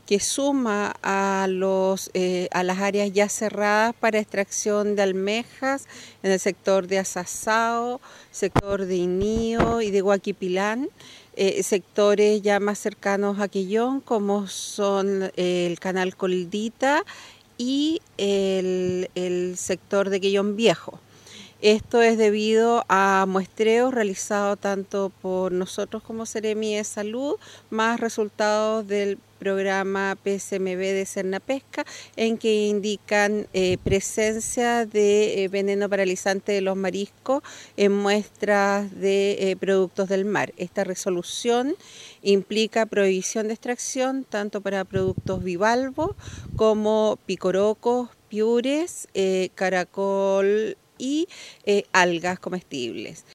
que suma a las áreas ya cerradas para extracción de almejas en el sector de Azazao, sector de Inío y de Huaquipilán, sectores ya más cercanos a Quellón, como son el canal Coldita y el sector de Quellón Viejo. Esto es debido a muestreos realizados tanto por nosotros como Seremi de Salud, más resultados del programa PSMB de Cernapesca, en que indican presencia de veneno paralizante de los mariscos en muestras de productos del mar. Esta resolución implica prohibición de extracción tanto para productos bivalvos como picorocos, piures, caracol y algas comestibles.